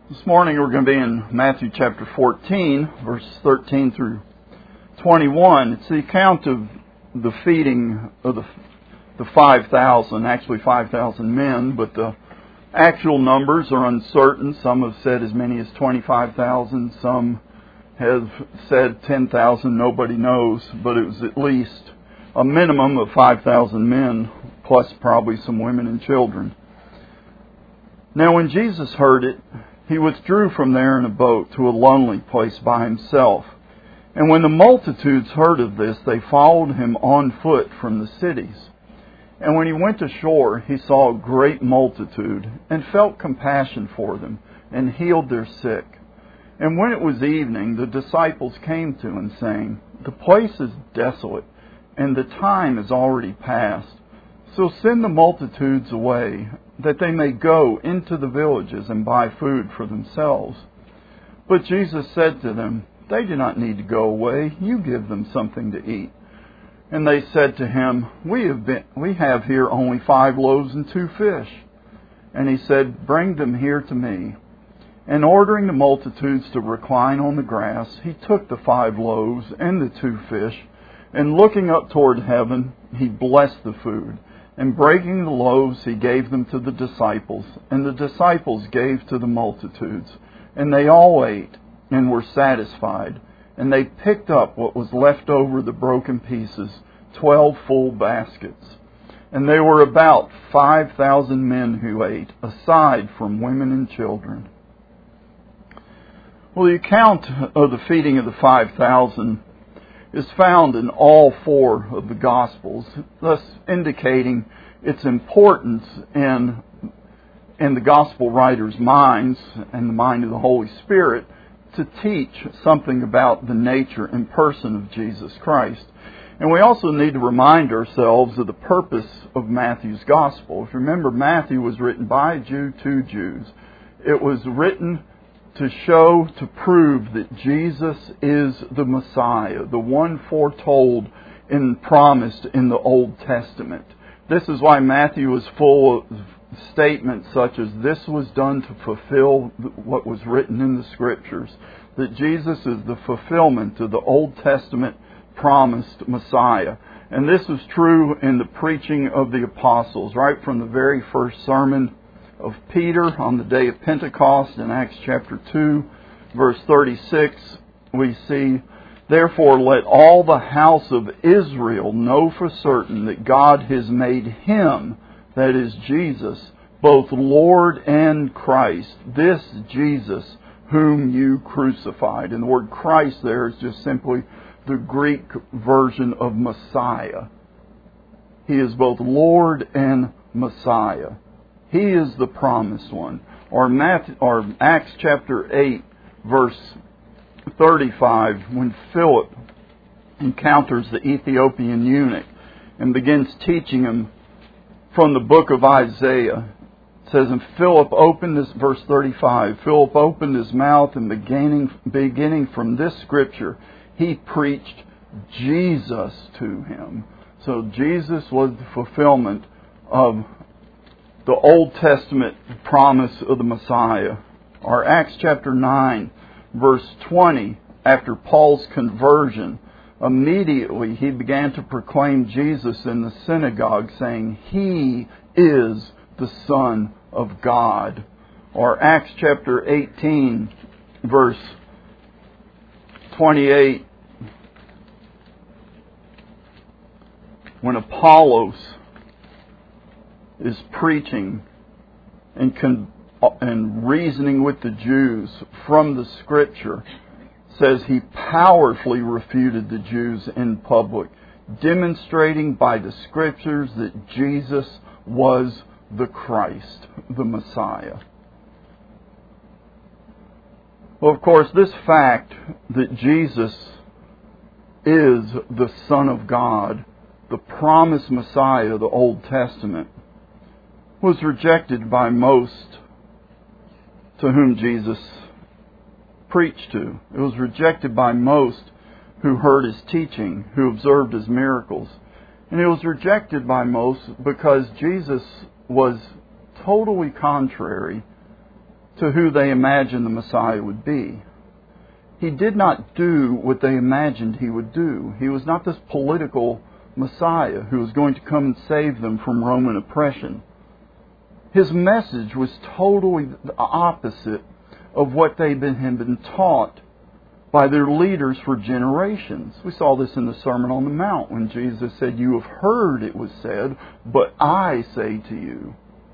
This morning we're going to be in Matthew chapter 14, verses 13 through 21. It's the account of the feeding of the 5,000, actually 5,000 men, but the actual numbers are uncertain. Some have said as many as 25,000, some have said 10,000, nobody knows, but it was at least a minimum of 5,000 men, plus probably some women and children. Now when Jesus heard it, He withdrew from there in a boat to a lonely place by himself. And when the multitudes heard of this, they followed him on foot from the cities. And when he went ashore, he saw a great multitude, and felt compassion for them, and healed their sick. And when it was evening, the disciples came to him, saying, "The place is desolate, and the time is already past. So send the multitudes away, that they may go into the villages and buy food for themselves." But Jesus said to them, "They do not need to go away. You give them something to eat." And they said to him, We have here only 5 loaves and 2 fish. And he said, "Bring them here to me." And ordering the multitudes to recline on the grass, he took the 5 loaves and the 2 fish, and looking up toward heaven, he blessed the food. And breaking the loaves, he gave them to the disciples, and the disciples gave to the multitudes. And they all ate, and were satisfied. And they picked up what was left over the broken pieces, 12 full baskets. And there were about 5,000 men who ate, aside from women and children. Well, the account of the feeding of the 5,000 is found in all 4 of the Gospels, thus indicating its importance in the Gospel writers' minds and the mind of the Holy Spirit to teach something about the nature and person of Jesus Christ. And we also need to remind ourselves of the purpose of Matthew's Gospel. If you remember, Matthew was written by a Jew to Jews. It was written to show, to prove that Jesus is the Messiah, the one foretold and promised in the Old Testament. This is why Matthew is full of statements such as, "This was done to fulfill what was written in the Scriptures," that Jesus is the fulfillment of the Old Testament promised Messiah. And this was true in the preaching of the apostles, right from the very first sermon of Peter on the day of Pentecost in Acts chapter 2, verse 36, we see, "Therefore let all the house of Israel know for certain that God has made Him," that is Jesus, "both Lord and Christ, this Jesus whom you crucified." And the word Christ there is just simply the Greek version of Messiah. He is both Lord and Messiah. He is the promised one. Or Acts chapter 8, verse 35, when Philip encounters the Ethiopian eunuch and begins teaching him from the book of Isaiah. It says, "And Philip opened this," verse 35, "Philip opened his mouth, and beginning from this scripture, he preached Jesus to him." So Jesus was the fulfillment of the Old Testament promise of the Messiah. Or Acts chapter 9, verse 20, after Paul's conversion, immediately he began to proclaim Jesus in the synagogue, saying, "He is the Son of God." Or Acts chapter 18, verse 28, when Apollos is preaching and reasoning with the Jews from the Scripture, says he powerfully refuted the Jews in public, demonstrating by the Scriptures that Jesus was the Christ, the Messiah. Well, of course, this fact that Jesus is the Son of God, the promised Messiah of the Old Testament, was rejected by most to whom Jesus preached to. It was rejected by most who heard His teaching, who observed His miracles. And it was rejected by most because Jesus was totally contrary to who they imagined the Messiah would be. He did not do what they imagined He would do. He was not this political Messiah who was going to come and save them from Roman oppression. His message was totally the opposite of what they had been taught by their leaders for generations. We saw this in the Sermon on the Mount when Jesus said, "You have heard it was said, but I say to you."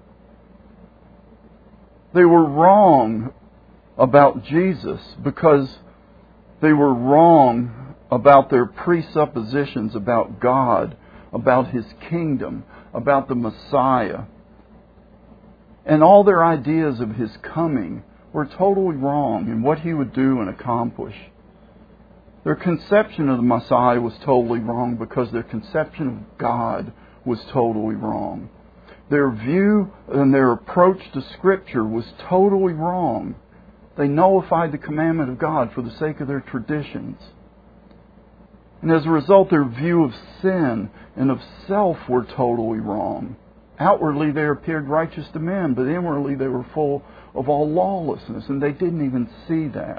They were wrong about Jesus because they were wrong about their presuppositions about God, about His kingdom, about the Messiah. And all their ideas of His coming were totally wrong in what He would do and accomplish. Their conception of the Messiah was totally wrong because their conception of God was totally wrong. Their view and their approach to Scripture was totally wrong. They nullified the commandment of God for the sake of their traditions. And as a result, their view of sin and of self were totally wrong. Outwardly, they appeared righteous to men, but inwardly they were full of all lawlessness, and they didn't even see that.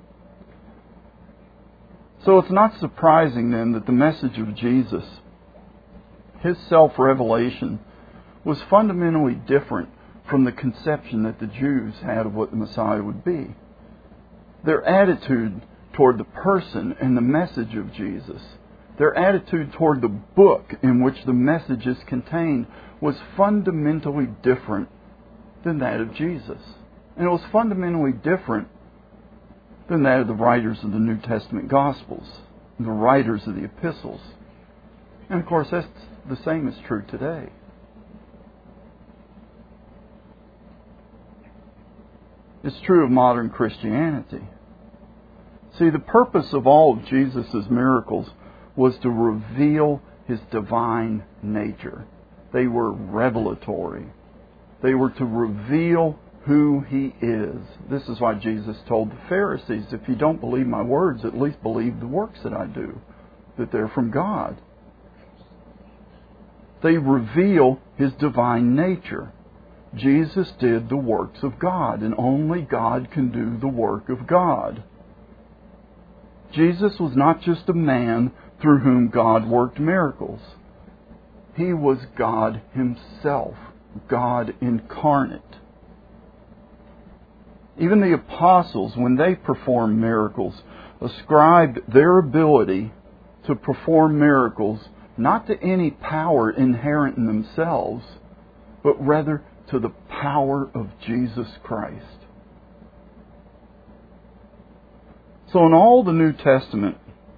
So it's not surprising then that the message of Jesus, His self-revelation, was fundamentally different from the conception that the Jews had of what the Messiah would be. Their attitude toward the person and the message of Jesus, their attitude toward the book in which the message is contained, was fundamentally different than that of Jesus. And it was fundamentally different than that of the writers of the New Testament Gospels, the writers of the epistles. And of course, that's the same is true today. It's true of modern Christianity. See, the purpose of all of Jesus' miracles was to reveal His divine nature. They were revelatory. They were to reveal who He is. This is why Jesus told the Pharisees, if you don't believe my words, at least believe the works that I do, that they're from God. They reveal His divine nature. Jesus did the works of God, and only God can do the work of God. Jesus was not just a man through whom God worked miracles. He was God Himself, God incarnate. Even the apostles, when they performed miracles, ascribed their ability to perform miracles not to any power inherent in themselves, but rather to the power of Jesus Christ. So in all the New Testament,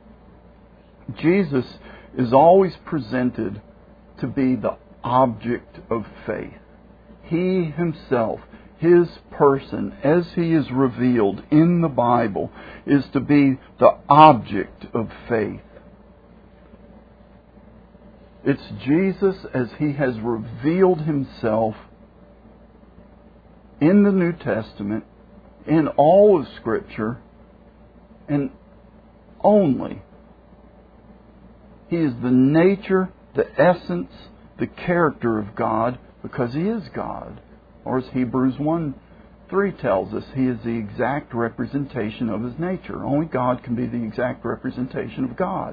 Jesus is always presented to be the object of faith. He Himself, His person, as He is revealed in the Bible, is to be the object of faith. It's Jesus as He has revealed Himself in the New Testament, in all of Scripture, and only. He is the nature, the essence, the character of God, because He is God. Or as Hebrews 1:3 tells us, He is the exact representation of His nature. Only God can be the exact representation of God.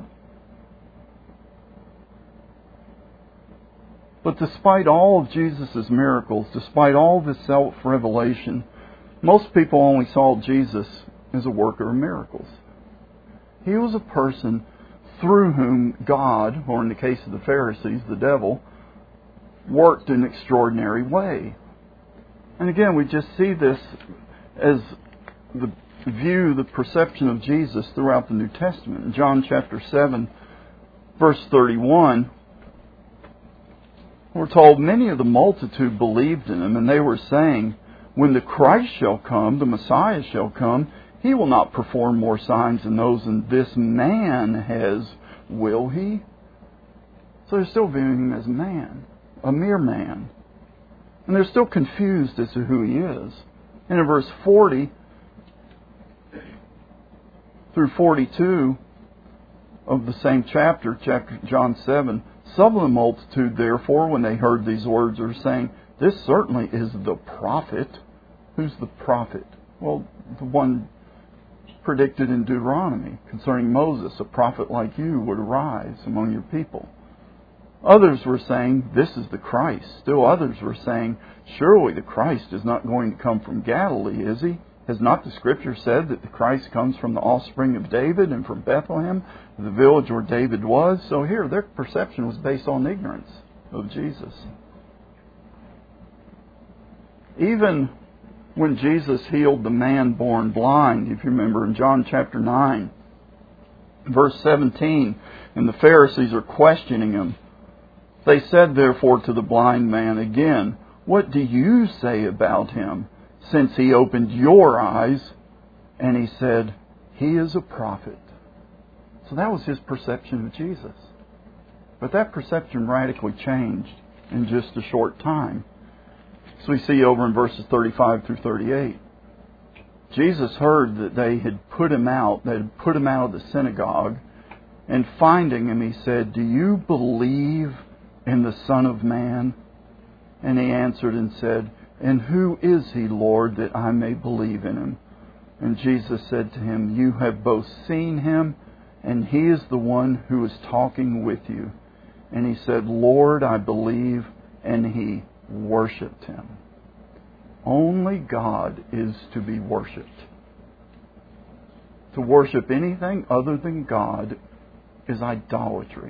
But despite all of Jesus' miracles, despite all of His self-revelation, most people only saw Jesus as a worker of miracles. He was a person through whom God, or in the case of the Pharisees, the devil, worked in an extraordinary way. And again, we just see this as the view, the perception of Jesus throughout the New Testament. In John chapter 7, verse 31, we're told, many of the multitude believed in Him, and they were saying, when the Christ shall come, the Messiah shall come, He will not perform more signs than those this man has, will He? So they're still viewing Him as a man, a mere man. And they're still confused as to who He is. And in verse 40 through 42 of the same chapter John 7, some of the multitude, therefore, when they heard these words, are saying, this certainly is the prophet. Who's the prophet? Well, the one predicted in Deuteronomy concerning Moses, a prophet like you would arise among your people. Others were saying, this is the Christ. Still others were saying, surely the Christ is not going to come from Galilee, is he? Has not the Scripture said that the Christ comes from the offspring of David and from Bethlehem, the village where David was? So here, their perception was based on ignorance of Jesus. Even when Jesus healed the man born blind, if you remember in John chapter 9, verse 17, and the Pharisees are questioning him. They said therefore to the blind man again, what do you say about him, since he opened your eyes? And he said, he is a prophet. So that was his perception of Jesus. But that perception radically changed in just a short time. So we see over in verses 35 through 38. Jesus heard that they had put him out. They had put him out of the synagogue. And finding him, he said, do you believe in the Son of Man? And he answered and said, and who is he, Lord, that I may believe in him? And Jesus said to him, you have both seen him, and he is the one who is talking with you. And he said, Lord, I believe, and he worshipped him. Only God is to be worshipped. To worship anything other than God is idolatry.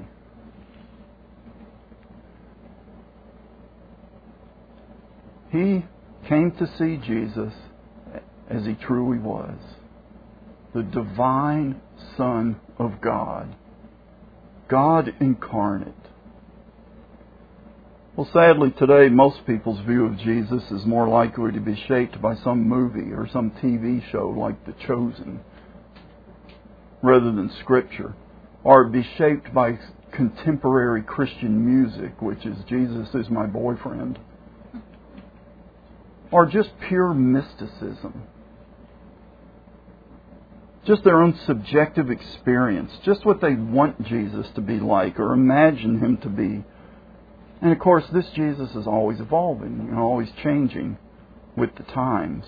He came to see Jesus as he truly was, the divine Son of God, God incarnate. Well, sadly today, most people's view of Jesus is more likely to be shaped by some movie or some TV show like The Chosen, rather than Scripture, or be shaped by contemporary Christian music, which is Jesus is my boyfriend, or just pure mysticism. Just their own subjective experience, just what they want Jesus to be like or imagine him to be. And of course, this Jesus is always evolving and always changing with the times.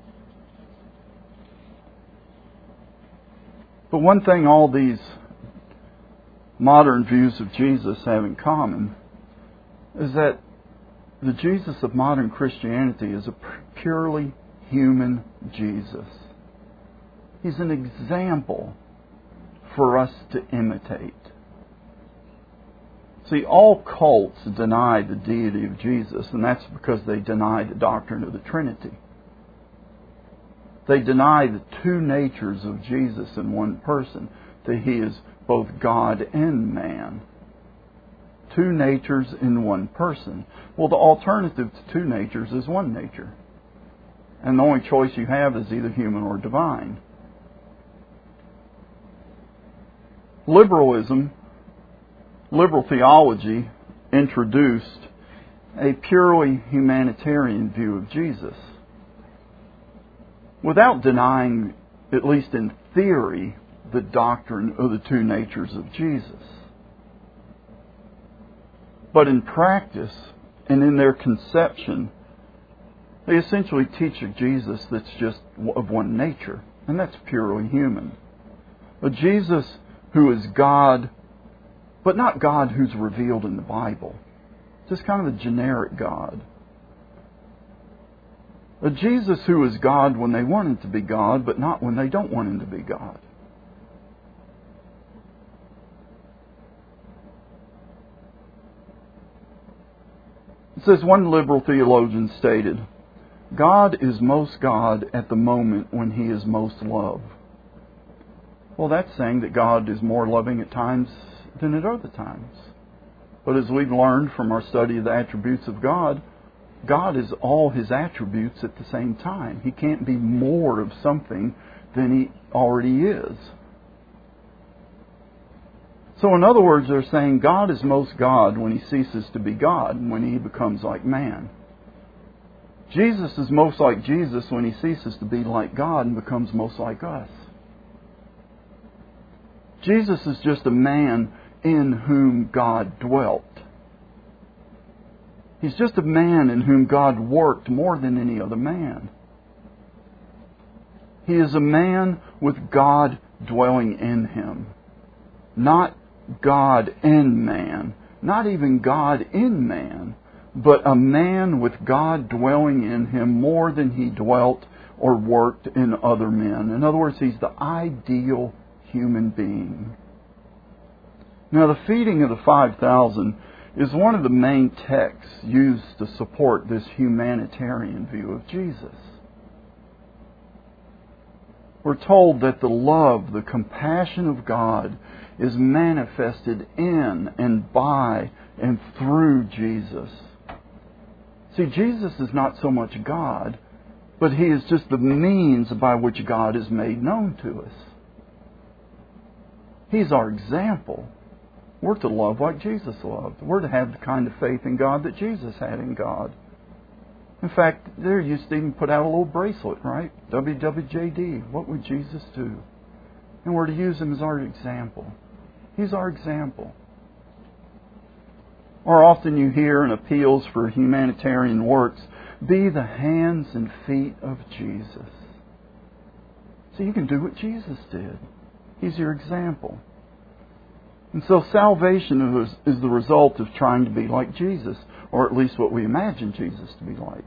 But one thing all these modern views of Jesus have in common is that the Jesus of modern Christianity is a purely human Jesus. He's an example for us to imitate. See, all cults deny the deity of Jesus, and that's because they deny the doctrine of the Trinity. They deny the two natures of Jesus in one person, that He is both God and man. Two natures in one person. Well, the alternative to two natures is one nature. And the only choice you have is either human or divine. Liberalism, liberal theology, introduced a purely humanitarian view of Jesus, without denying, at least in theory, the doctrine of the two natures of Jesus. But in practice and in their conception, they essentially teach a Jesus that's just of one nature, and that's purely human. A Jesus who is God, but not God who's revealed in the Bible. Just kind of a generic God. A Jesus who is God when they want Him to be God, but not when they don't want Him to be God. It says, one liberal theologian stated, God is most God at the moment when He is most love. Well, that's saying that God is more loving at times than at other times. But as we've learned from our study of the attributes of God, God is all His attributes at the same time. He can't be more of something than He already is. So in other words, they're saying God is most God when He ceases to be God and when He becomes like man. Jesus is most like Jesus when He ceases to be like God and becomes most like us. Jesus is just a man in whom God dwelt. He's just a man in whom God worked more than any other man. He is a man with God dwelling in him. Not God and man. Not even God in man. But a man with God dwelling in him more than he dwelt or worked in other men. In other words, he's the ideal human being. Now, the feeding of the 5,000 is one of the main texts used to support this humanitarian view of Jesus. We're told that the love, the compassion of God is manifested in and by and through Jesus. See, Jesus is not so much God, but He is just the means by which God is made known to us. He's our example. We're to love like Jesus loved. We're to have the kind of faith in God that Jesus had in God. In fact, they used to even put out a little bracelet, right? WWJD. What would Jesus do? And we're to use Him as our example. He's our example. Or often you hear in appeals for humanitarian works, be the hands and feet of Jesus. So you can do what Jesus did. He's your example. And so salvation is the result of trying to be like Jesus, or at least what we imagine Jesus to be like.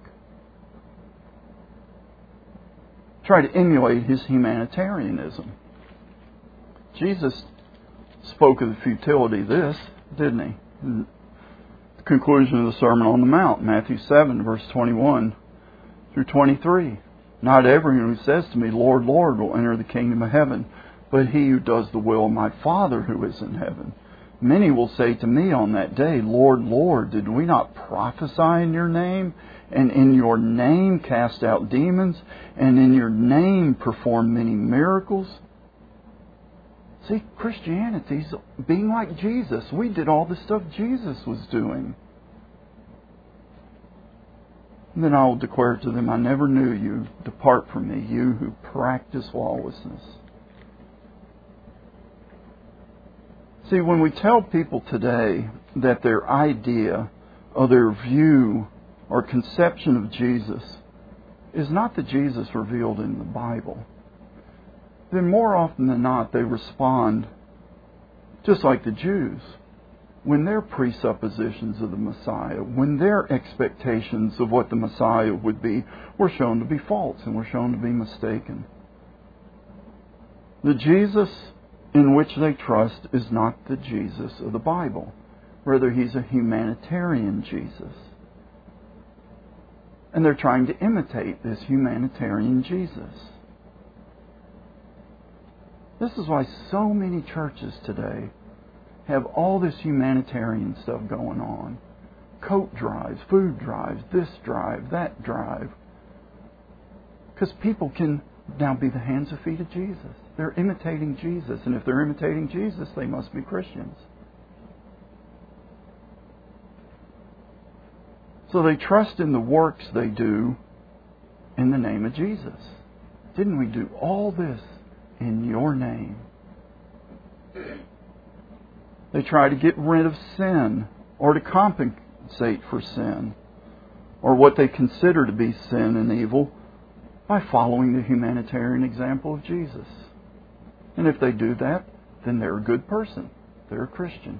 Try to emulate His humanitarianism. Jesus spoke of the futility of this, didn't He? In the conclusion of the Sermon on the Mount, Matthew 7, verse 21 through 23. Not everyone who says to me, Lord, Lord, will enter the kingdom of heaven, but he who does the will of my Father who is in heaven. Many will say to me on that day, Lord, Lord, did we not prophesy in your name, and in your name cast out demons, and in your name perform many miracles? See, Christianity's being like Jesus. We did all the stuff Jesus was doing. And then I will declare to them, I never knew you. Depart from me, you who practice lawlessness. See, when we tell people today that their idea or their view or conception of Jesus is not the Jesus revealed in the Bible, then more often than not they respond just like the Jews. When their presuppositions of the Messiah, when their expectations of what the Messiah would be were shown to be false and were shown to be mistaken. The Jesus in which they trust is not the Jesus of the Bible. Rather, He's a humanitarian Jesus. And they're trying to imitate this humanitarian Jesus. This is why so many churches today have all this humanitarian stuff going on. Coat drives, food drives, this drive, that drive. Because people can now be the hands and feet of Jesus. They're imitating Jesus. And if they're imitating Jesus, they must be Christians. So they trust in the works they do in the name of Jesus. Didn't we do all this in your name? They try to get rid of sin or to compensate for sin or what they consider to be sin and evil by following the humanitarian example of Jesus. And if they do that, then they're a good person. They're a Christian.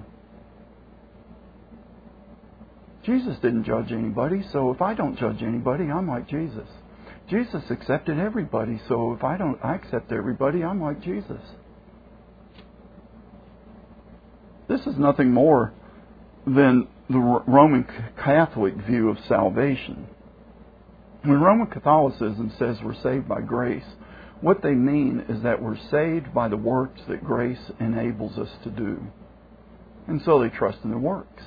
Jesus didn't judge anybody, so if I don't judge anybody, I'm like Jesus. Jesus accepted everybody, so if I accept everybody, I'm like Jesus. This is nothing more than the Roman Catholic view of salvation. When Roman Catholicism says we're saved by grace, what they mean is that we're saved by the works that grace enables us to do. And so they trust in the works.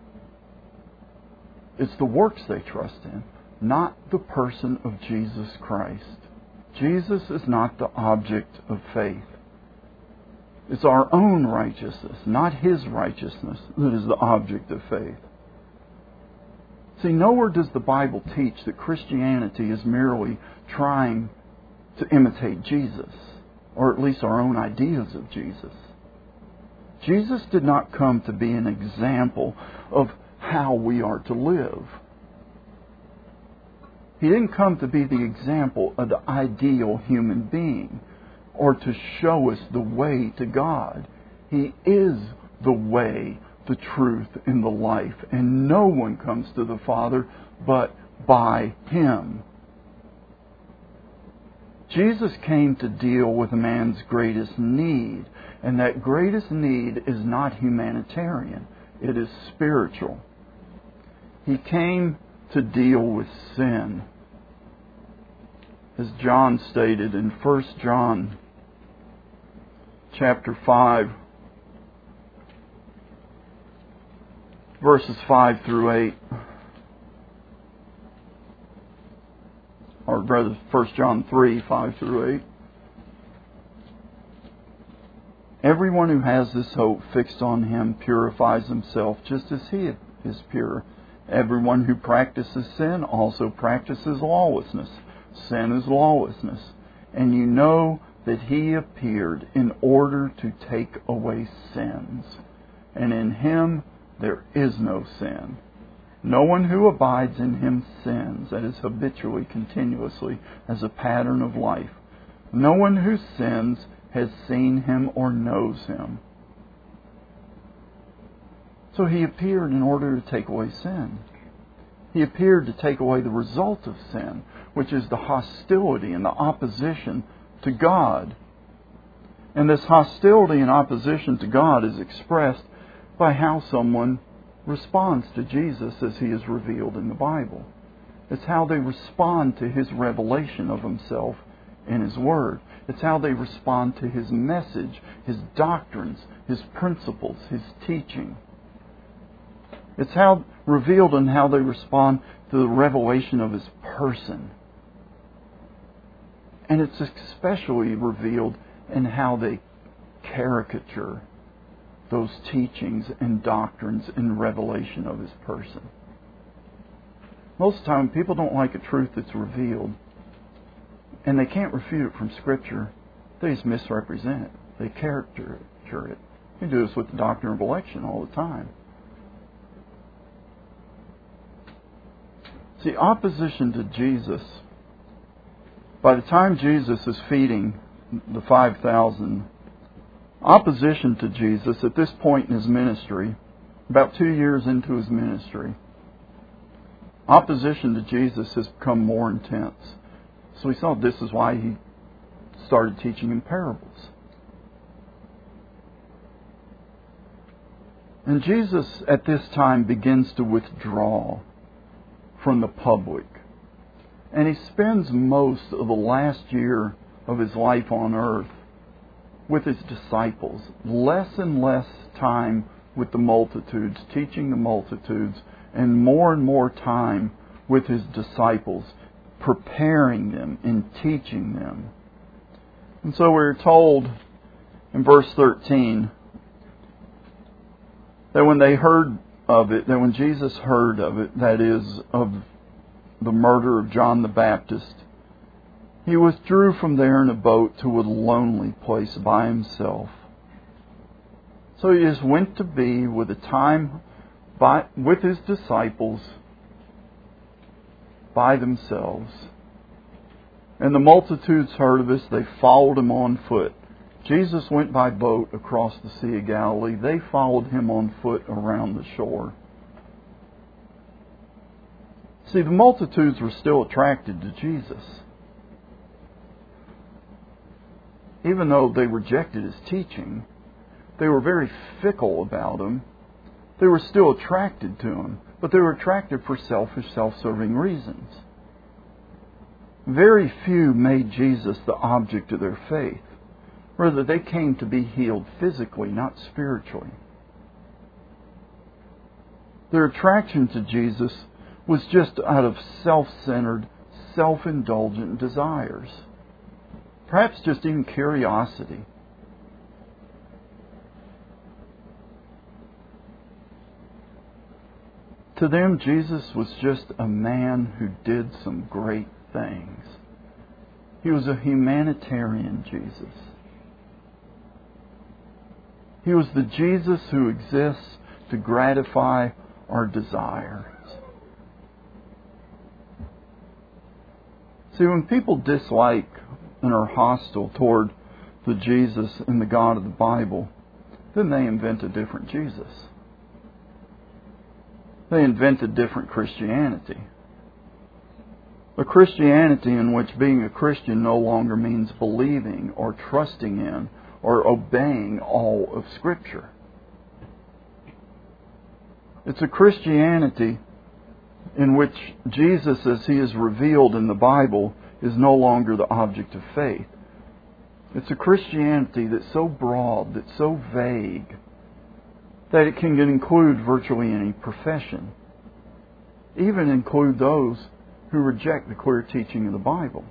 It's the works they trust in, not the person of Jesus Christ. Jesus is not the object of faith. It's our own righteousness, not His righteousness, that is the object of faith. See, nowhere does the Bible teach that Christianity is merely trying to imitate Jesus, or at least our own ideas of Jesus. Jesus did not come to be an example of how we are to live. He didn't come to be the example of the ideal human being or to show us the way to God. He is the way, the truth, and the life. And no one comes to the Father but by Him. Jesus came to deal with man's greatest need. And that greatest need is not humanitarian. It is spiritual. He came to deal with sin. As John stated in 1 John chapter 5, verses 5 through 8, or rather 1 John 3, 5 through 8. Everyone who has this hope fixed on Him purifies himself just as He is pure. Everyone who practices sin also practices lawlessness. Sin is lawlessness. And you know that He appeared in order to take away sins. And in Him there is no sin. No one who abides in Him sins, that is habitually, continuously, as a pattern of life. No one who sins has seen Him or knows Him. So He appeared in order to take away sin. He appeared to take away the result of sin, which is the hostility and the opposition to God. And this hostility and opposition to God is expressed by how someone responds to Jesus as He is revealed in the Bible. It's how they respond to His revelation of Himself in His Word. It's how they respond to His message, His doctrines, His principles, His teaching. It's how revealed in how they respond to the revelation of His person. And it's especially revealed in how they caricature those teachings and doctrines and revelation of His person. Most of the time, people don't like a truth that's revealed, and they can't refute it from Scripture. They just misrepresent it. They caricature it. You do this with the doctrine of election all the time. See, opposition to Jesus, by the time Jesus is feeding the 5,000, opposition to Jesus at this point in His ministry, about 2 years into His ministry, opposition to Jesus has become more intense. So we saw this is why He started teaching in parables. And Jesus at this time begins to withdraw from the public. And He spends most of the last year of His life on earth with His disciples. Less and less time with the multitudes, teaching the multitudes, and more time with His disciples, preparing them and teaching them. And so we're told in verse 13 that when they heard of it, that when Jesus heard of it, that is, of the murder of John the Baptist, He withdrew from there in a boat to a lonely place by Himself. So He just went to be with a time with His disciples by themselves. And the multitudes heard of this. They followed Him on foot. Jesus went by boat across the Sea of Galilee. They followed Him on foot around the shore. See, the multitudes were still attracted to Jesus. Even though they rejected His teaching, they were very fickle about Him. They were still attracted to Him, but they were attracted for selfish, self-serving reasons. Very few made Jesus the object of their faith. Rather, they came to be healed physically, not spiritually. Their attraction to Jesus was just out of self-centered, self-indulgent desires. Perhaps just even curiosity. To them, Jesus was just a man who did some great things. He was a humanitarian Jesus. He was the Jesus who exists to gratify our desires. See, when people dislike and are hostile toward the Jesus and the God of the Bible, then they invent a different Jesus. They invent a different Christianity. A Christianity in which being a Christian no longer means believing or trusting in or obeying all of Scripture. It's a Christianity in which Jesus, as He is revealed in the Bible, is no longer the object of faith. It's a Christianity that's so broad, that's so vague, that it can include virtually any profession. Even include those who reject the clear teaching of the Bible.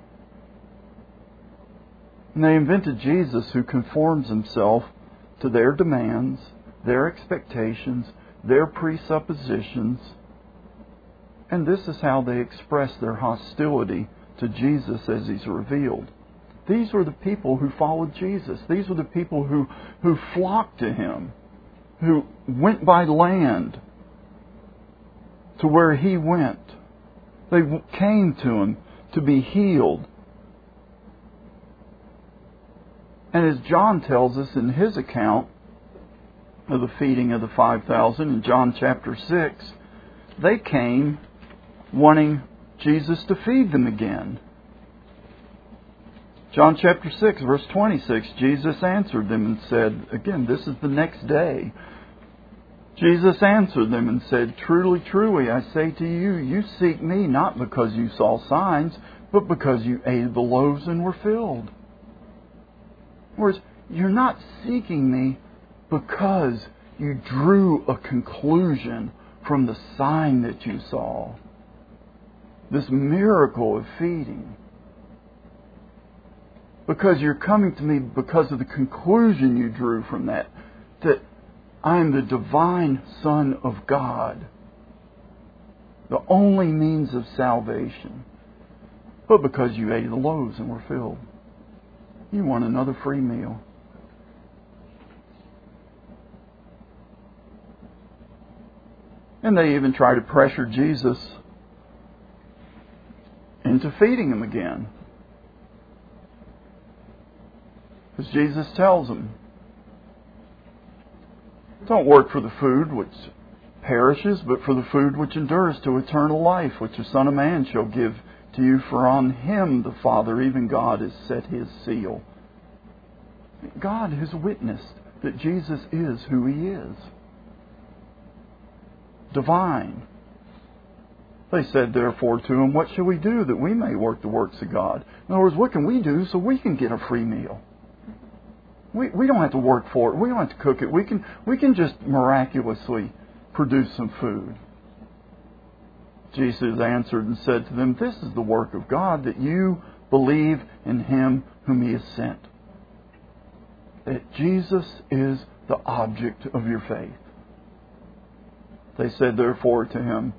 And they invented Jesus who conforms Himself to their demands, their expectations, their presuppositions. And this is how they express their hostility to Jesus as He's revealed. These were the people who followed Jesus. These were the people who flocked to Him, who went by land to where He went. They came to Him to be healed. And as John tells us in his account of the feeding of the 5,000 in John chapter 6, they came wanting Jesus to feed them again. John chapter 6, verse 26, Jesus answered them and said, again, this is the next day. Jesus answered them and said, truly, truly, I say to you, you seek me not because you saw signs, but because you ate the loaves and were filled. In other words, you're not seeking me because you drew a conclusion from the sign that you saw. This miracle of feeding. Because you're coming to me because of the conclusion you drew from that I am the divine Son of God, the only means of salvation. But because you ate the loaves and were filled, you want another free meal. And they even try to pressure Jesus into feeding Him again. Because Jesus tells them, don't work for the food which perishes, but for the food which endures to eternal life, which the Son of Man shall give to you, for on Him the Father, even God, has set His seal. God has witnessed that Jesus is who He is. Divine. They said therefore to Him, what shall we do that we may work the works of God? In other words, what can we do so we can get a free meal? We don't have to work for it. We don't have to cook it. We can just miraculously produce some food. Jesus answered and said to them, this is the work of God, that you believe in Him whom He has sent. That Jesus is the object of your faith. They said therefore to him,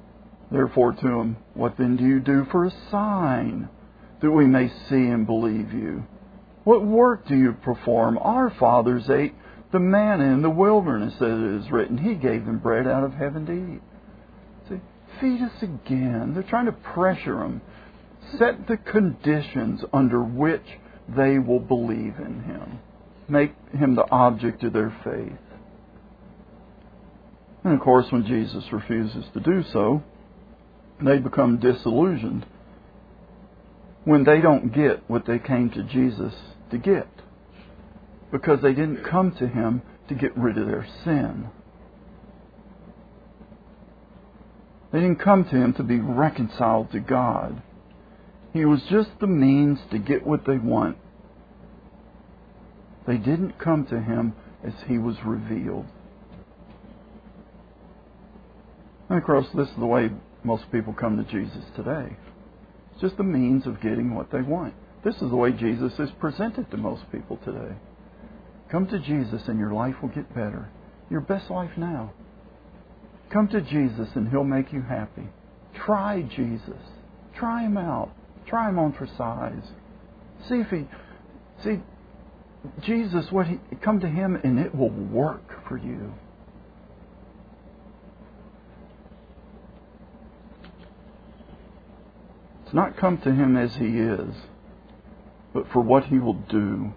what then do you do for a sign, that we may see and believe you? What work do you perform? Our fathers ate the manna in the wilderness, as it is written. He gave them bread out of heaven to eat. See, feed us again. They're trying to pressure Him. Set the conditions under which they will believe in Him. Make Him the object of their faith. And of course, when Jesus refuses to do so, they become disillusioned when they don't get what they came to Jesus to get, because they didn't come to Him to get rid of their sin. They didn't come to Him to be reconciled to God. He was just the means to get what they want. They didn't come to Him as He was revealed. And of course, this is the way most people come to Jesus today. It's just the means of getting what they want. This is the way Jesus is presented to most people today. Come to Jesus and your life will get better. Your best life now. Come to Jesus and He'll make you happy. Try Jesus. Try Him out. Try Him on for size. See Jesus, come to Him and it will work for you. It's not come to Him as He is, but for what He will do.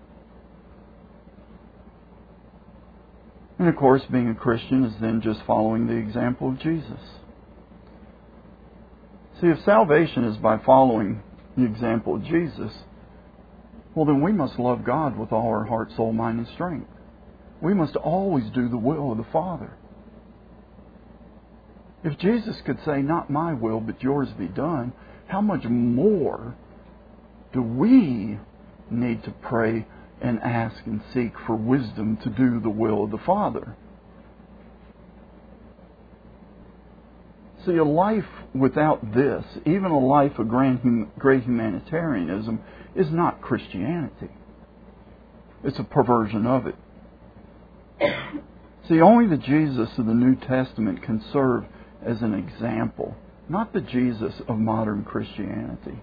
And of course, being a Christian is then just following the example of Jesus. See, if salvation is by following the example of Jesus, well, then we must love God with all our heart, soul, mind, and strength. We must always do the will of the Father. If Jesus could say, "Not my will, but yours be done," how much more do we need to pray and ask and seek for wisdom to do the will of the Father? See, a life without this, even a life of great humanitarianism, is not Christianity. It's a perversion of it. See, only the Jesus of the New Testament can serve as an example, not the Jesus of modern Christianity.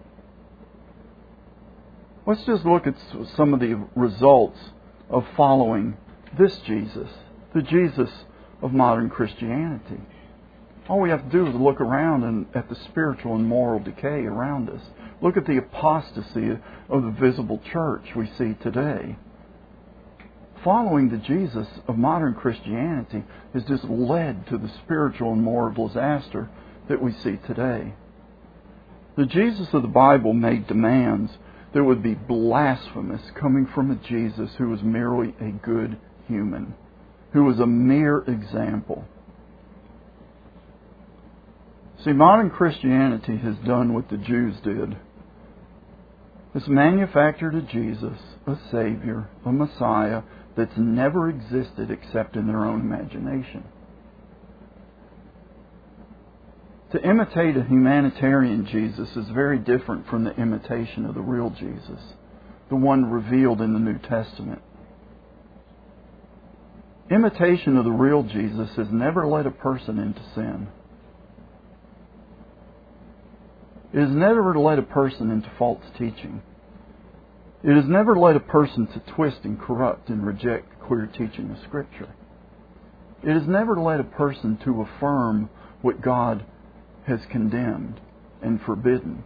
Let's just look at some of the results of following this Jesus, the Jesus of modern Christianity. All we have to do is look around and at the spiritual and moral decay around us. Look at the apostasy of the visible church we see today. Following the Jesus of modern Christianity has just led to the spiritual and moral disaster that we see today. The Jesus of the Bible made demands that would be blasphemous coming from a Jesus who was merely a good human, who was a mere example. See, modern Christianity has done what the Jews did. It's manufactured a Jesus, a Savior, a Messiah that's never existed except in their own imagination. To imitate a humanitarian Jesus is very different from the imitation of the real Jesus, the one revealed in the New Testament. Imitation of the real Jesus has never led a person into sin. It has never led a person into false teaching. It has never led a person to twist and corrupt and reject clear teaching of Scripture. It has never led a person to affirm what God has condemned and forbidden.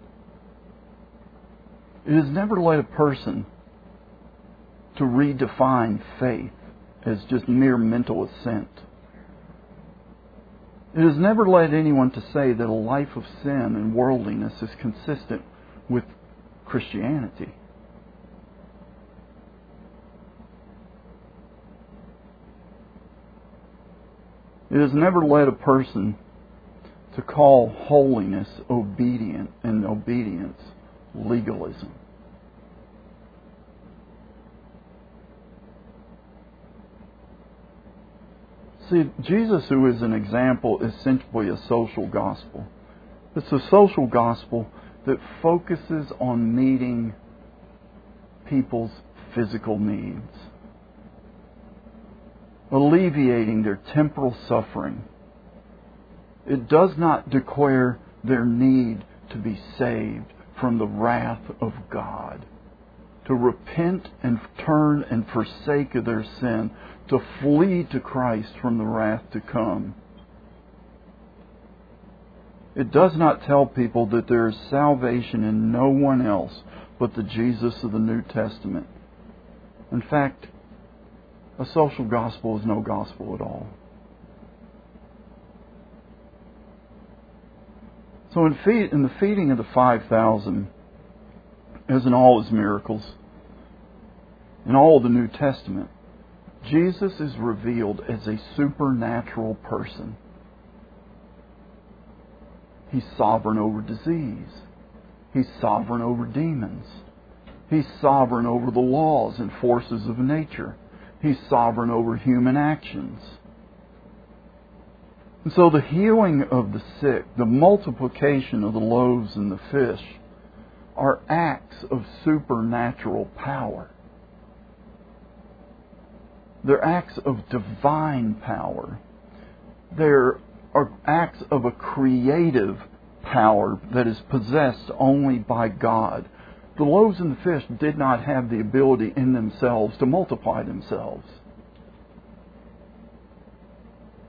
It has never led a person to redefine faith as just mere mental assent. It has never led anyone to say that a life of sin and worldliness is consistent with Christianity. It has never led a person to call holiness obedient and obedience legalism. See, Jesus, who is an example, is simply a social gospel. It's a social gospel that focuses on meeting people's physical needs, alleviating their temporal suffering. It does not declare their need to be saved from the wrath of God, to repent and turn and forsake of their sin, to flee to Christ from the wrath to come. It does not tell people that there is salvation in no one else but the Jesus of the New Testament. In fact, a social gospel is no gospel at all. So in the feeding of the 5,000, as in all His miracles, in all of the New Testament, Jesus is revealed as a supernatural person. He's sovereign over disease. He's sovereign over demons. He's sovereign over the laws and forces of nature. He's sovereign over human actions. And so the healing of the sick, the multiplication of the loaves and the fish, are acts of supernatural power. They're acts of divine power. They're acts of a creative power that is possessed only by God. The loaves and the fish did not have the ability in themselves to multiply themselves.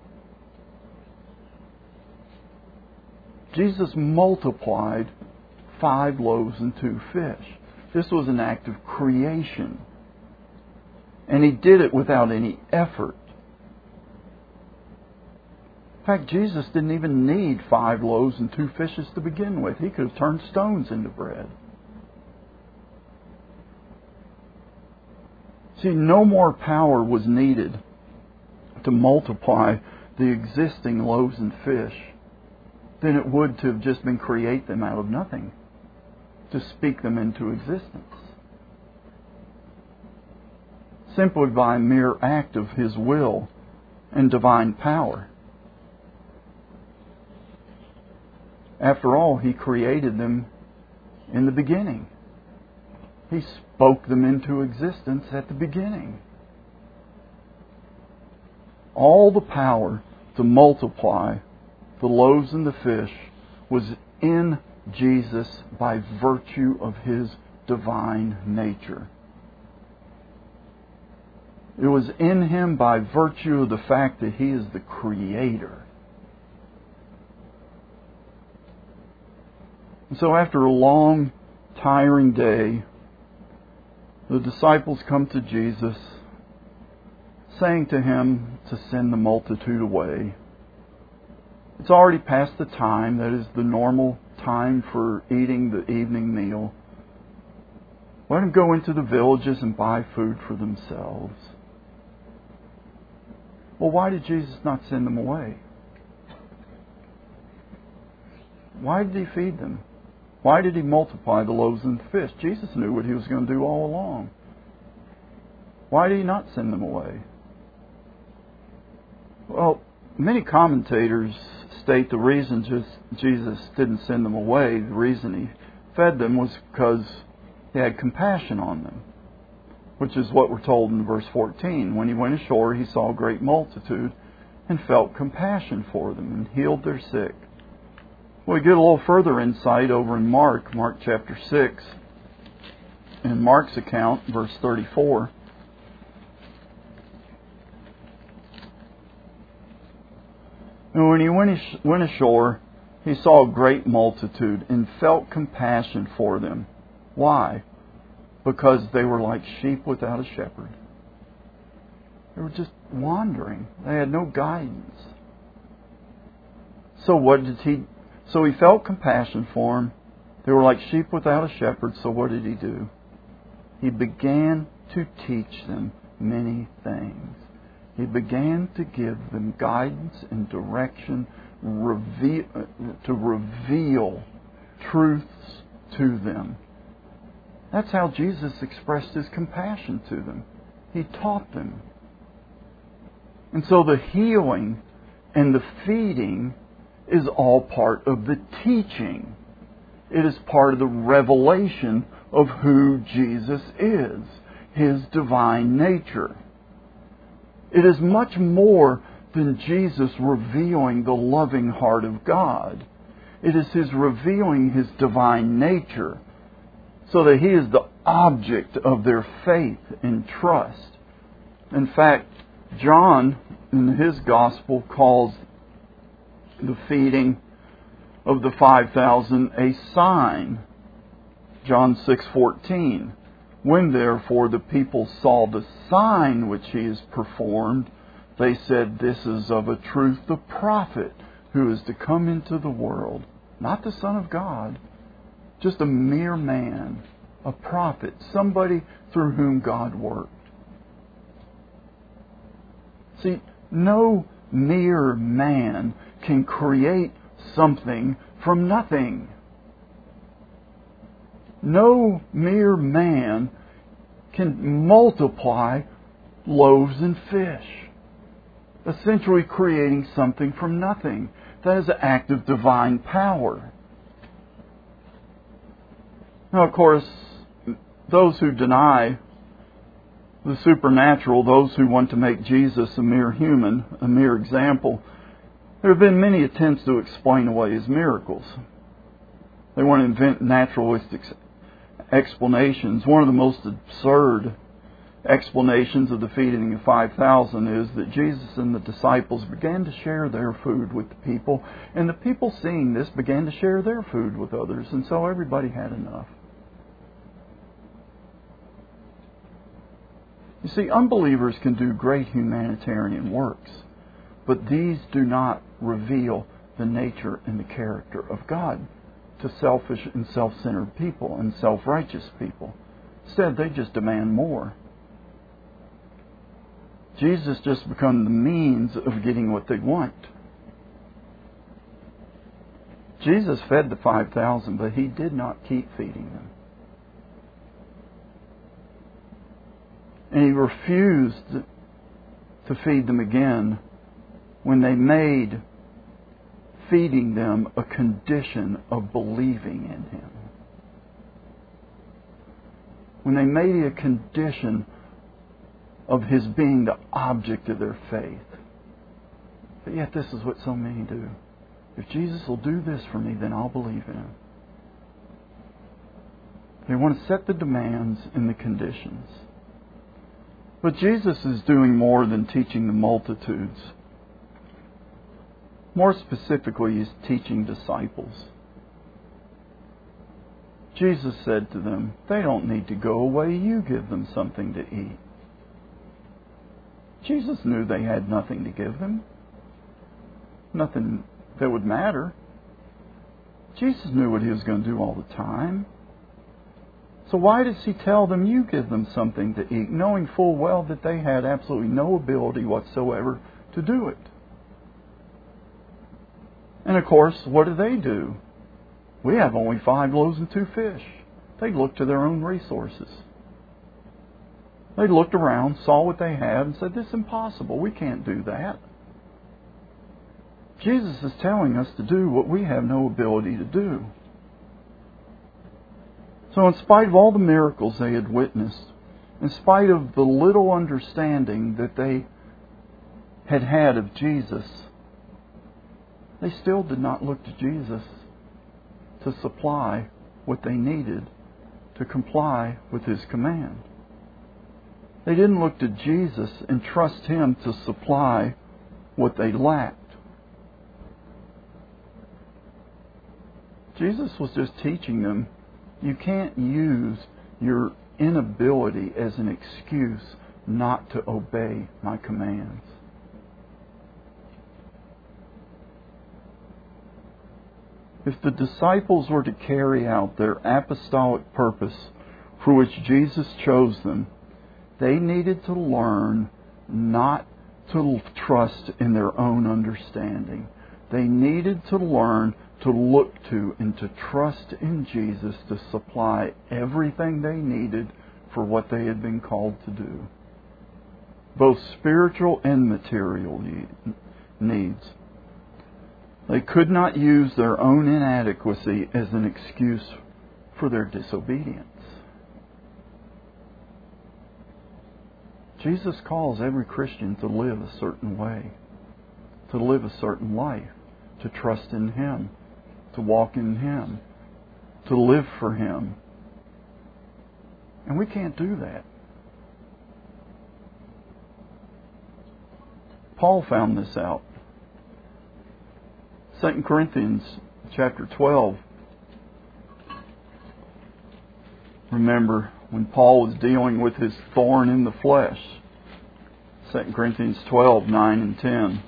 Jesus multiplied 5 loaves and 2 fish. This was an act of creation. And He did it without any effort. In fact, Jesus didn't even need 5 loaves and 2 fishes to begin with. He could have turned stones into bread. See, no more power was needed to multiply the existing loaves and fish than it would to have just been create them out of nothing, to speak them into existence. Simply by a mere act of His will and divine power. After all, He created them in the beginning. He spoke them into existence at the beginning. All the power to multiply the loaves and the fish was in Jesus by virtue of His divine nature. It was in Him by virtue of the fact that He is the Creator. And so after a long, tiring day, the disciples come to Jesus, saying to Him to send the multitude away. It's already past the time, that is the normal time for eating the evening meal. Let them go into the villages and buy food for themselves. Well, why did Jesus not send them away? Why did He feed them? Why did He multiply the loaves and the fish? Jesus knew what He was going to do all along. Why did He not send them away? Well, many commentators state the reason Jesus didn't send them away, the reason He fed them, was because He had compassion on them, which is what we're told in verse 14. When He went ashore, He saw a great multitude and felt compassion for them and healed their sick. We get a little further insight over in Mark chapter 6. In Mark's account, verse 34. And when He went ashore, He saw a great multitude and felt compassion for them. Why? Because they were like sheep without a shepherd. They were just wandering. They had no guidance. So He felt compassion for them. They were like sheep without a shepherd. So what did He do? He began to teach them many things. He began to give them guidance and direction, to reveal truths to them. That's how Jesus expressed His compassion to them. He taught them. And so the healing and the feeding is all part of the teaching. It is part of the revelation of who Jesus is, His divine nature. It is much more than Jesus revealing the loving heart of God. It is His revealing His divine nature, so that He is the object of their faith and trust. In fact, John, in his Gospel, calls the feeding of the 5,000 a sign. John 6:14. When therefore the people saw the sign which He has performed, they said, "This is of a truth the prophet who is to come into the world." Not the Son of God, just a mere man, a prophet, somebody through whom God worked. See, no mere man can create something from nothing. No mere man can multiply loaves and fish, essentially creating something from nothing. That is an act of divine power. Now, of course, those who deny the supernatural, those who want to make Jesus a mere human, a mere example, there have been many attempts to explain away His miracles. They want to invent naturalistic explanations. One of the most absurd explanations of the feeding of 5,000 is that Jesus and the disciples began to share their food with the people, and the people seeing this began to share their food with others, and so everybody had enough. You see, unbelievers can do great humanitarian works, but these do not reveal the nature and the character of God to selfish and self-centered people and self-righteous people. Instead, they just demand more. Jesus just become the means of getting what they want. Jesus fed the 5,000, but He did not keep feeding them. And He refused to feed them again when they made feeding them a condition of believing in Him. When they made it a condition of His being the object of their faith. But yet this is what so many do. If Jesus will do this for me, then I'll believe in Him. They want to set the demands and the conditions. But Jesus is doing more than teaching the multitudes. More specifically, He's teaching disciples. Jesus said to them, they don't need to go away, you give them something to eat. Jesus knew they had nothing to give them. Nothing that would matter. Jesus knew what He was going to do all the time. So why does He tell them, you give them something to eat, knowing full well that they had absolutely no ability whatsoever to do it? And of course, what do? We have only 5 loaves and 2 fish. They looked to their own resources. They looked around, saw what they had, and said, this is impossible. We can't do that. Jesus is telling us to do what we have no ability to do. So in spite of all the miracles they had witnessed, in spite of the little understanding that they had of Jesus, they still did not look to Jesus to supply what they needed to comply with His command. They didn't look to Jesus and trust Him to supply what they lacked. Jesus was just teaching them, you can't use your inability as an excuse not to obey my commands. If the disciples were to carry out their apostolic purpose for which Jesus chose them, they needed to learn not to trust in their own understanding. They needed to learn to look to and to trust in Jesus to supply everything they needed for what they had been called to do, both spiritual and material needs. They could not use their own inadequacy as an excuse for their disobedience. Jesus calls every Christian to live a certain way, to live a certain life, to trust in Him, to walk in Him, to live for Him. And we can't do that. Paul found this out. 2 Corinthians chapter 12. Remember when Paul was dealing with his thorn in the flesh. 2 Corinthians 12, 9 and 10.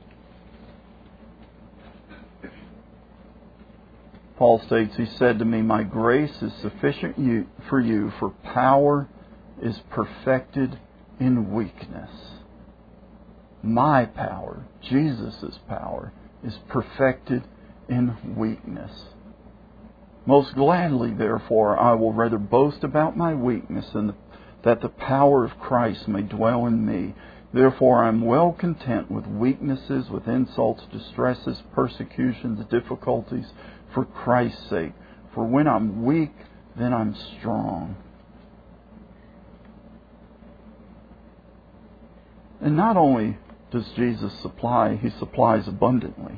Paul states, he said to me, my grace is sufficient for you, for power is perfected in weakness. My power, Jesus' power, is perfected in weakness. Most gladly, therefore, I will rather boast about my weakness and that the power of Christ may dwell in me. Therefore, I am well content with weaknesses, with insults, distresses, persecutions, difficulties, for Christ's sake. For when I'm weak, then I'm strong. And not only does Jesus supply, He supplies abundantly.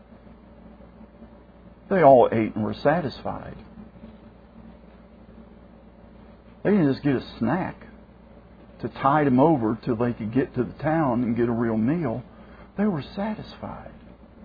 They all ate and were satisfied. They didn't just get a snack to tide them over till they could get to the town and get a real meal, they were satisfied.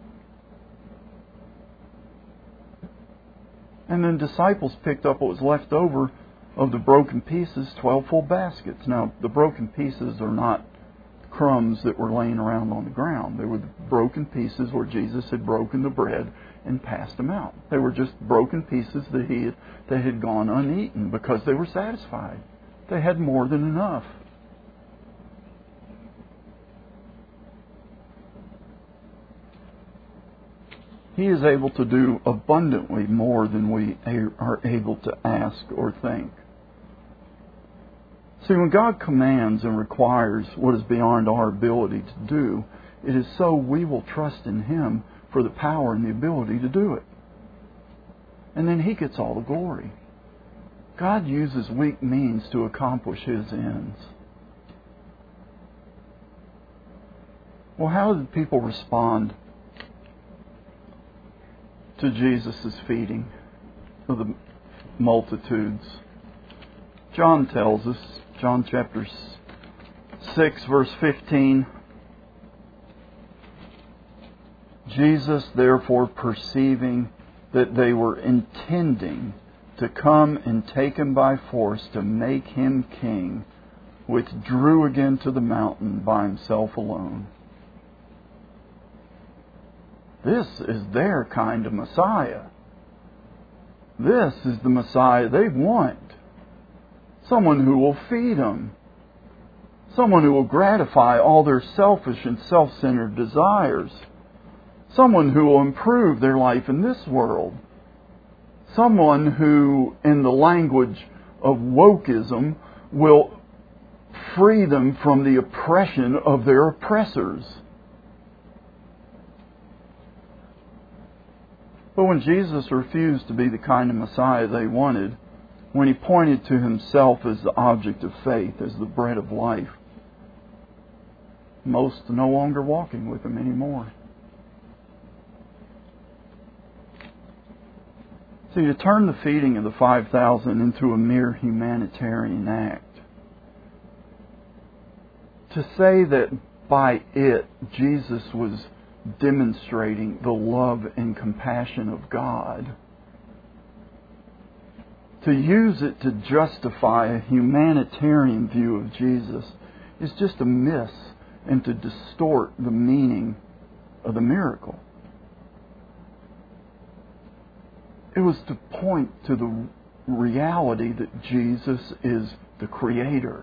And then disciples picked up what was left over of the broken pieces, 12 full baskets. Now, the broken pieces are not crumbs that were laying around on the ground. They were the broken pieces where Jesus had broken the bread and passed them out. They were just broken pieces that had gone uneaten because they were satisfied. They had more than enough. He is able to do abundantly more than we are able to ask or think. See, when God commands and requires what is beyond our ability to do, it is so we will trust in Him for the power and the ability to do it. And then He gets all the glory. God uses weak means to accomplish His ends. Well, how did people respond to Jesus' feeding of the multitudes? John tells us, John chapter 6, verse 15, Jesus, therefore, perceiving that they were intending to come and take Him by force to make Him king, withdrew again to the mountain by Himself alone. This is their kind of Messiah. This is the Messiah they want. Someone who will feed them. Someone who will gratify all their selfish and self-centered desires. Someone who will improve their life in this world. Someone who, in the language of wokeism, will free them from the oppression of their oppressors. But when Jesus refused to be the kind of Messiah they wanted, when He pointed to Himself as the object of faith, as the bread of life, most are no longer walking with Him anymore. See, to turn the feeding of the 5,000 into a mere humanitarian act, to say that by it Jesus was demonstrating the love and compassion of God, to use it to justify a humanitarian view of Jesus is just a miss and to distort the meaning of the miracle. It was to point to the reality that Jesus is the Creator.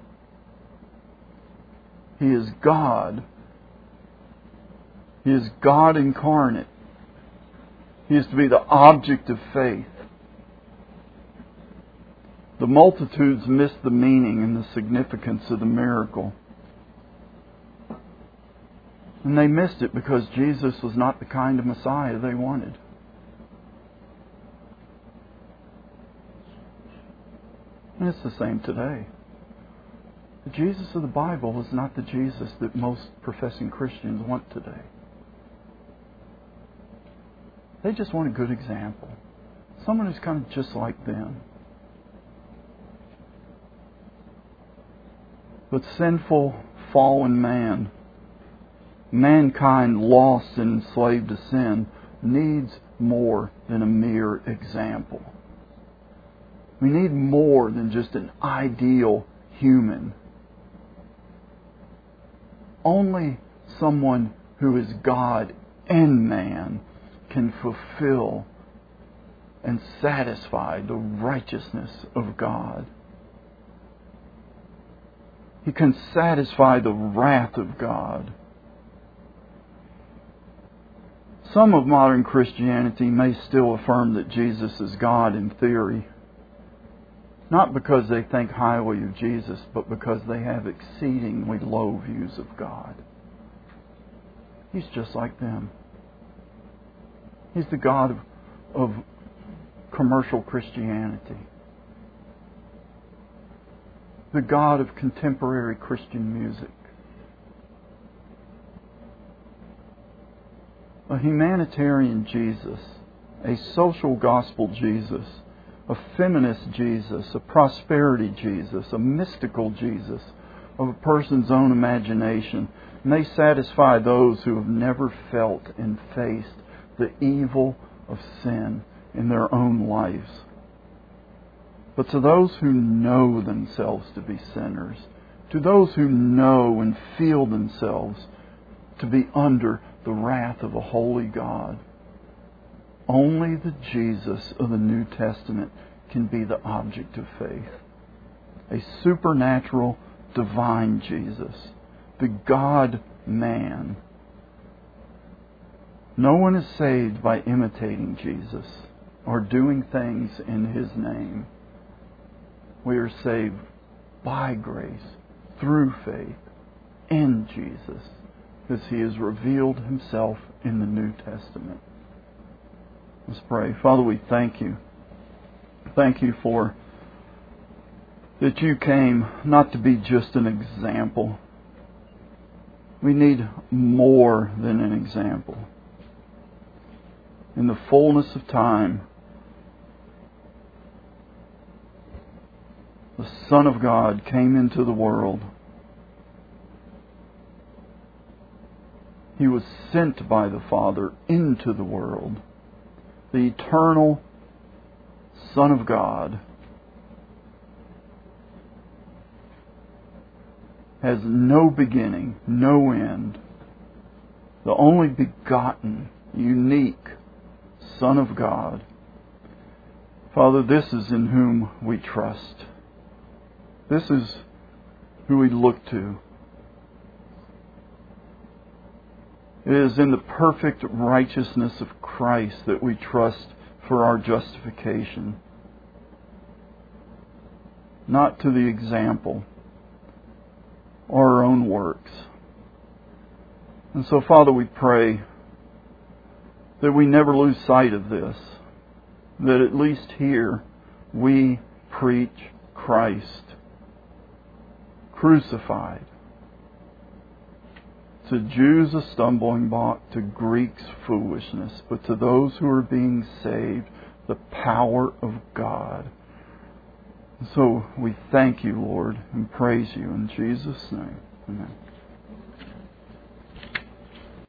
He is God. He is God incarnate. He is to be the object of faith. The multitudes missed the meaning and the significance of the miracle. And they missed it because Jesus was not the kind of Messiah they wanted. And it's the same today. The Jesus of the Bible is not the Jesus that most professing Christians want today. They just want a good example. Someone who's kind of just like them. But sinful, fallen man, mankind lost and enslaved to sin, needs more than a mere example. We need more than just an ideal human. Only someone who is God and man can fulfill and satisfy the righteousness of God. He can satisfy the wrath of God. Some of modern Christianity may still affirm that Jesus is God in theory, not because they think highly of Jesus, but because they have exceedingly low views of God. He's just like them. He's the God of commercial Christianity. The God of contemporary Christian music. A humanitarian Jesus, a social gospel Jesus, a feminist Jesus, a prosperity Jesus, a mystical Jesus, of a person's own imagination may satisfy those who have never felt and faced the evil of sin in their own lives. But to those who know themselves to be sinners, to those who know and feel themselves to be under the wrath of a holy God, only the Jesus of the New Testament can be the object of faith. A supernatural, divine Jesus, the God-man. No one is saved by imitating Jesus or doing things in His name. We are saved by grace, through faith, in Jesus, as He has revealed Himself in the New Testament. Let's pray. Father, we thank You. Thank You for that You came not to be just an example. We need more than an example. In the fullness of time, the Son of God came into the world. He was sent by the Father into the world. The eternal Son of God has no beginning, no end. The only begotten, unique Son of God. Father, this is in whom we trust. This is who we look to. It is in the perfect righteousness of Christ that we trust for our justification. Not to the example or our own works. And so, Father, we pray that we never lose sight of this. That at least here we preach Christ crucified. To Jews a stumbling block, to Greeks foolishness, but to those who are being saved, the power of God. So we thank You, Lord, and praise You in Jesus' name. Amen.